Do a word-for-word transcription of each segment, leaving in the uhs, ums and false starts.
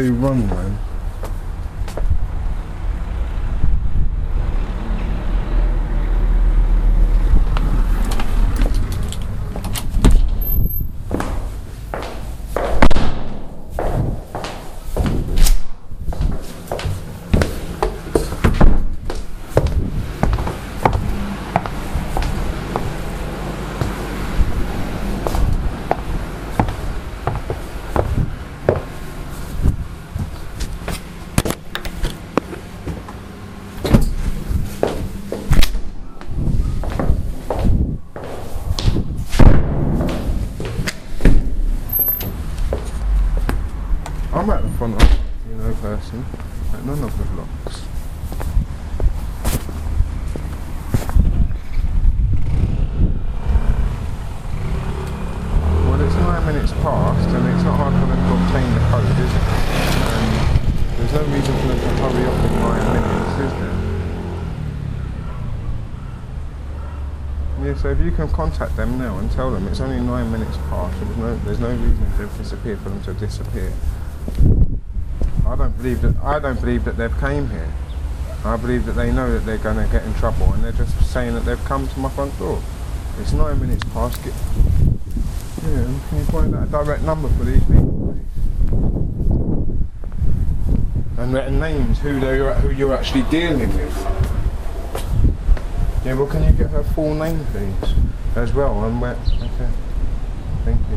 very wrong, man. I'm at the front of, you know, person, at none of the blocks. Well, it's nine minutes past, and it's not hard for them to obtain the code, is it? And there's no reason for them to hurry up in nine minutes, is there? Yeah, so if you can contact them now and tell them it's only nine minutes past, there's no, there's no reason to disappear for them to disappear. I don't believe that. I don't believe that they've came here. I believe that they know that they're going to get in trouble, and they're just saying that they've come to my front door. It's nine minutes past. Get, yeah, can you find out a direct number for these people, please? And written names, who they who you're actually dealing with. Yeah, well, can you get her full name, please, as well? And where? Okay. Thank you.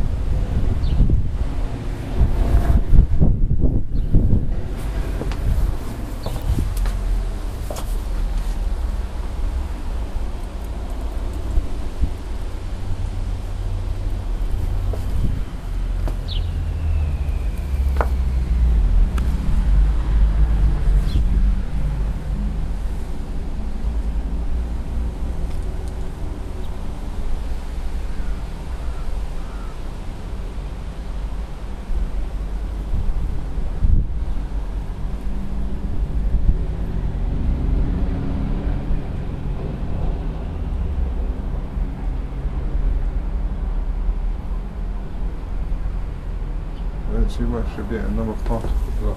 Let's see what should be another part of the block.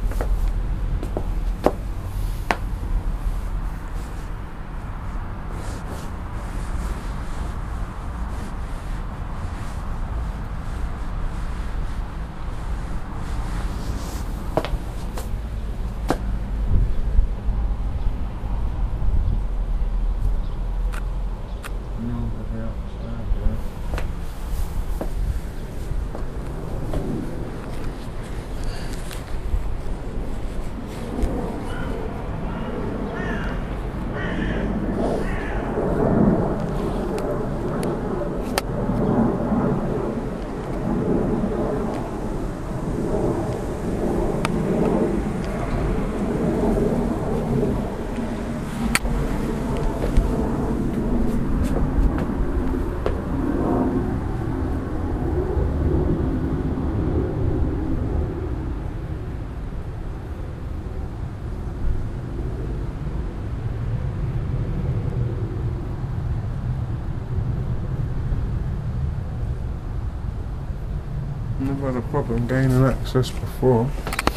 Never had a problem gaining access before.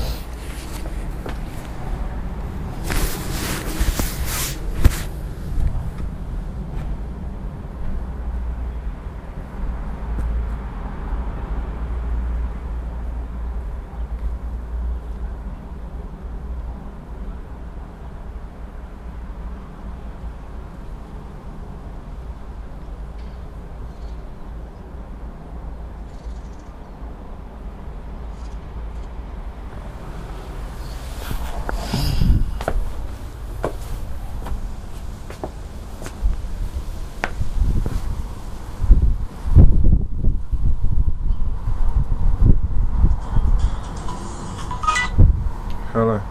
Hello.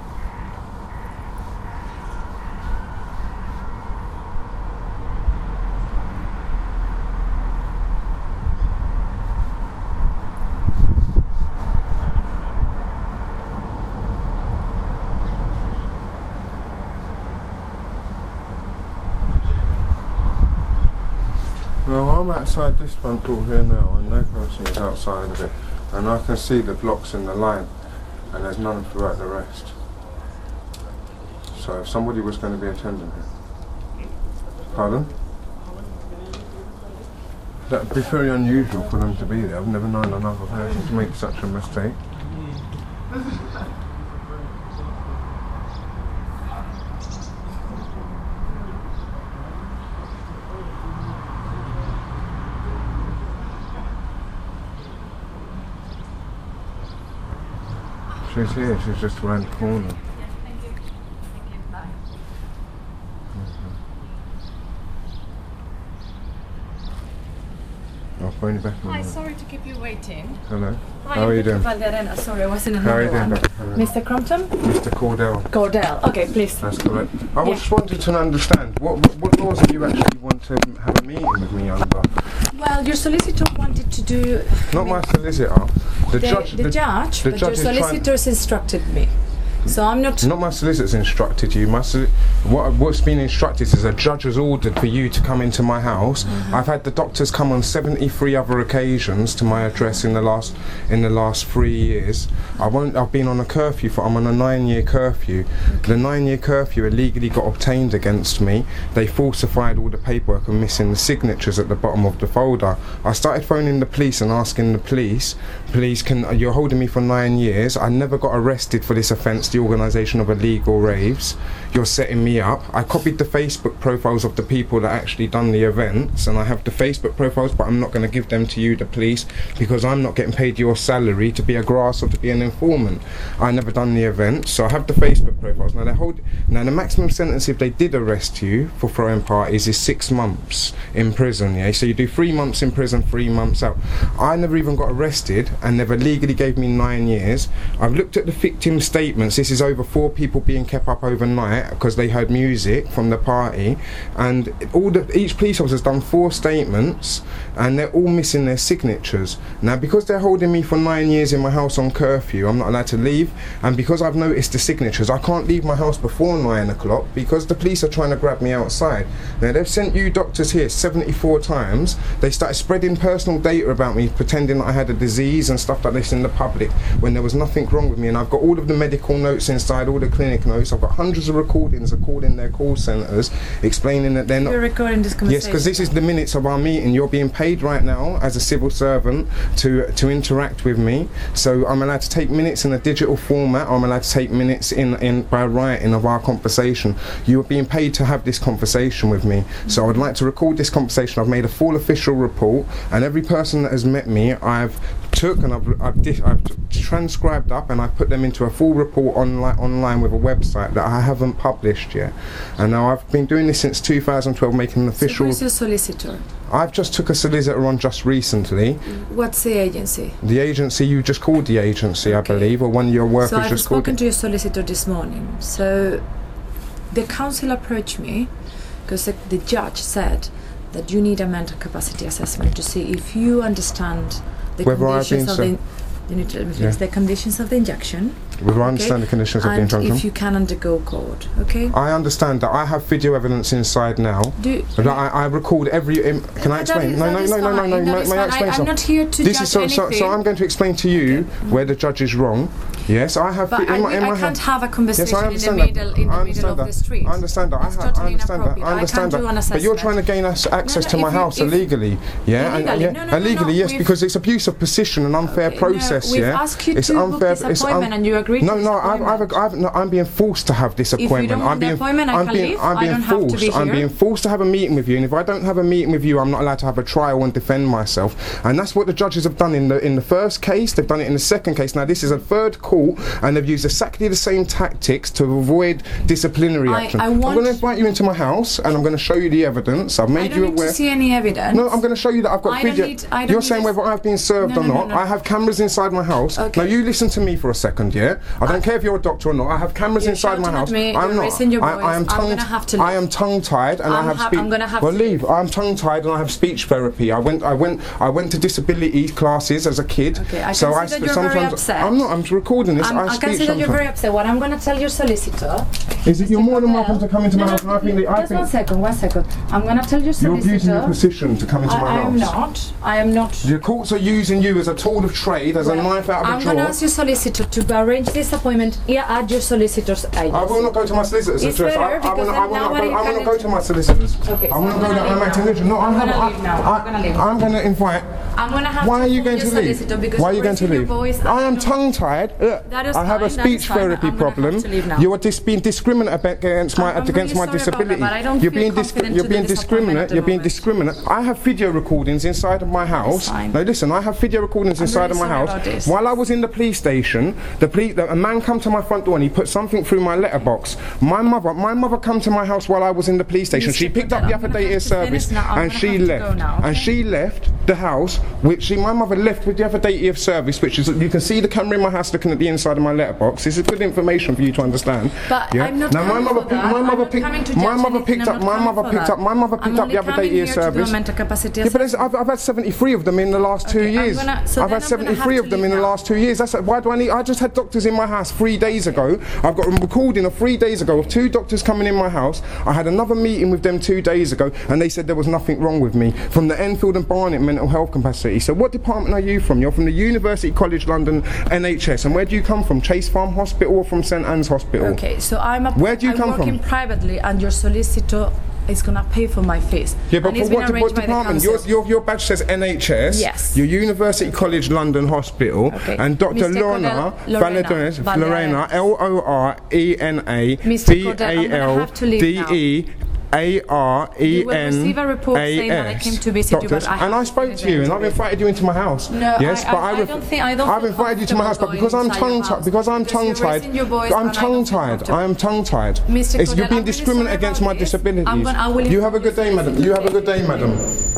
Well, I'm outside this front door here now, and no person is outside of it, and I can see the blocks in the line. and there's none throughout the rest. So if somebody was going to be attending here. Pardon? That would be very unusual for them to be there. I've never known another person to make such a mistake. She's here, she's just around the corner. Yes, thank you. Thank you. Bye. I'll phone you back in a Hi, minute. sorry to keep you waiting. Hello. Hi, How are you doing? Valderena. Sorry, I was in How are you another doing, one. Doctor Valderena? Mister Crompton? Mister Cordell. Cordell. Okay, please. That's correct. I Yeah. just wanted to understand, what, what, what laws do you actually want to have a meeting with me under? Well, your solicitor wanted to do... Not my solicitor. The, The, judge. the, judge, the but judge your is trying- solicitors instructed me. So I'm not... Not my solicitor's instructed you. My soli- what, what's been instructed is a judge has ordered for you to come into my house. Mm-hmm. I've had the doctors come on seventy-three other occasions to my address in the last in the last three years. I won't. I've been on a curfew for. I'm on a nine-year curfew. Okay. The nine-year curfew illegally got obtained against me. They falsified all the paperwork and missing the signatures at the bottom of the folder. I started phoning the police and asking the police, "Please, can you're holding me for nine years? I never got arrested for this offence. The organisation of illegal raves. You're setting me up." I copied the Facebook profiles of the people that actually done the events, and I have the Facebook profiles, but I'm not going to give them to you, the police, because I'm not getting paid your salary to be a grass or to be an informant. I never done the event, so I have the Facebook profiles. Now they hold. Now the maximum sentence if they did arrest you for throwing parties is six months in prison. Yeah, so you do three months in prison, three months out. I never even got arrested, and they've legally gave me nine years. I've looked at the victim statements. This is over four people being kept up overnight because they heard music from the party, and all the each police officer's done four statements, and they're all missing their signatures. Now, because they're holding me for nine years in my house on curfew, I'm not allowed to leave, and because I've noticed the signatures, I can't leave my house before nine o'clock because the police are trying to grab me outside. Now, they've sent you doctors here seventy-four times. They started spreading personal data about me, pretending that I had a disease and stuff like this in the public when there was nothing wrong with me, and I've got all of the medical notes inside, all the clinic notes. I've got hundreds of recordings of calling their call centres, explaining that they're not... You're recording this conversation? Yes, because this is the minutes of our meeting. You're being paid right now as a civil servant to to interact with me. So I'm allowed to take minutes in a digital format. I'm allowed to take minutes in, in by writing of our conversation. You're being paid to have this conversation with me. So I would like to record this conversation. I've made a full official report, and every person that has met me, I've took and I've, I've, di- I've transcribed up, and I've put them into a full report online online with a website that I haven't published yet. And now I've been doing this since two thousand twelve, making an official... So who's your solicitor? I've just took a solicitor on just recently. What's the agency? The agency, you just called the agency, Okay. I believe, or one of your workers So I've just called spoken it. to your solicitor this morning. So the council approached me because the, the judge said that you need a mental capacity assessment to see if you understand the Whether I've conditions been of so- the you need to Yeah. the conditions of the injection. Whether I understand okay? the conditions of the And injunction. if you can undergo court, okay? I understand that I have video evidence inside now. Do But I, I record every. Im- can I That explain? is- no, that no, is no, no, no, fine. no. That May, is may I fine. explain I- I'm something? not here to this judge is so, so, anything. so I'm going to explain to you where the judge is wrong. Yes, I have. But in I, my, in I my can't hand- have a conversation Yes, I in the understand middle that. in the I middle understand of that. the street. I understand that. That's I, ha- totally I understand that. inappropriate. I understand can't do an that. But you're assessment. trying to gain us access no, to my if you- house if- illegally. Yeah, and, Illegally? yeah, No, no, no, illegally. no, Yes, we've- because it's abuse of position and unfair Okay, no, process. we've yeah, asked you it's to book unfair. this it's appointment and you agreed No, to no, this I've, I've, appointment. I've, no, I'm being forced to have this you appointment. don't want I'm the being, appointment, I I'm can being, leave. I'm I being don't have to forced. be I'm here. being forced to have a meeting with you, and if I don't have a meeting with you, I'm not allowed to have a trial and defend myself. And that's what the judges have done in the in the first case. They've done it in the second case. Now this is a third court, and they've used exactly the same tactics to avoid disciplinary I- action. I I'm want- going to invite you into my house, and I'm going to show you the evidence. I've I made don't you need aware. to see any evidence. No, I'm going to show you that I've got I don't video. need- I don't You're need saying this- whether I've been served No, or no, not. no, no. I have cameras inside my house. Okay. Now you listen to me for a second, yeah? I don't care if you're a doctor or not. I have cameras You're inside my shouting at house. me, I'm you're not. raising your I, I voice. am I'm tongue. gonna have to I leave. am tongue-tied, and I'm I have ha- speech. I'm gonna have well, to leave. I'm tongue-tied, and I have speech therapy. I went. I went. I went to disability classes as a kid. Okay, I so can I see that sp- you're very sometimes upset. I'm not. I'm recording this. I'm, I I speak can see that you're sometimes. very upset. What I'm going to tell your solicitor... Is it? You're more than Cordell- welcome to come into my No, house. no, and I think. that- I just one think second, one second. I'm going to tell your you're solicitor... abusing your position to come into I, my I house. am not. I am not... Your courts are using you as a tool of trade, as Well, a knife out of I'm a going to drawer. ask your solicitor to arrange arrange this appointment here at your solicitor's agency. I will not go to my solicitor's It's address. I, better I, will because not, I, will then not go, nobody I will can not go to my solicitor's. Okay, I so will I'm not go gonna to leave I'm now. acting No, I'm I gonna have, leave now. I, I'm gonna leave. I'm going to invite. I'm gonna have Why to are you call going your to leave? solicitor because Why are you going to raising your leave? voice, I am don't- tongue-tied. Look, That is I have a fine, that speech is fine, but therapy I'm gonna have problem. to leave now. You are dis being discriminate against my I'm against really my sorry about that, disability. but I don't you're feel being dis confident you're to being do this appointment discriminate. at the You're being moment. discriminate. I have video recordings inside of my house. fine. No, listen. I have video recordings I'm inside really of my sorry house. about this. While I was in the police station, the police, a man come to my front door and he put something through my letterbox. My mother, my mother come to my house while I was in the police station. She Mister picked up Cordell, the I'm gonna affidavit have of to finish service now. I'm and gonna she have to go left. now, And okay? she left the house, which she, my mother left with the affidavit of service, which is you can see the camera in my house looking at the inside of my letterbox. This is good information for you to understand. But yeah? I'm not now my coming mother for picked, that. my I'm mother not picked, coming to my judge mother anything. picked I'm up, not my coming mother for picked that. up, my mother picked I'm up the only coming affidavit here of to do a service. mental capacity Yeah, but there's- assessment. I've, I've had seventy-three of them in the last two Okay, I'm years. gonna- so I've then had I'm gonna have seventy-three to of them leave in the now. last two years. That's why do I need? I just had doctors in my house three days ago. I've got a recording of three days ago of two doctors coming in my house. I had another meeting with them two days ago, and they said there was nothing wrong with me from the Enfield and Barnet mental health capacity. So what department are you from? You're from the University College London N H S, and where do you come from? Chase Farm Hospital or from St Anne's Hospital? Okay, so I'm a, Where do you I'm come working from? privately, and your solicitor is gonna pay for my fees. Yeah, but and for it's been what, de- arranged what by the department? council. Your, your, your badge says N H S. Yes. Your University College London Hospital. Okay. And Doctor Mister Lorna Cordell- Lorena Valadares, Valadares. Lorena, L O R E N A Mister V Cordell, I'm A gonna L have to leave D now. E A R E You will N receive a report saying that I A S. came to visit you, but Doctors. I And I have spoke to to you, and I've visit. invited you into my house. No, yes, I- but I- I ref- don't think- I don't I've feel invited you to my house, but comfortable because I'm going tongue inside your tied, because I'm house, because tongue you're tied, raising your voice I'm and I don't tongue feel tied. comfortable. I am tongue tied. Mister It's Cordell, you're I'm being really discriminate sorry against about my this. disabilities. I'm gonna- I will You have a good day, inform madam. you You have a good day, madam.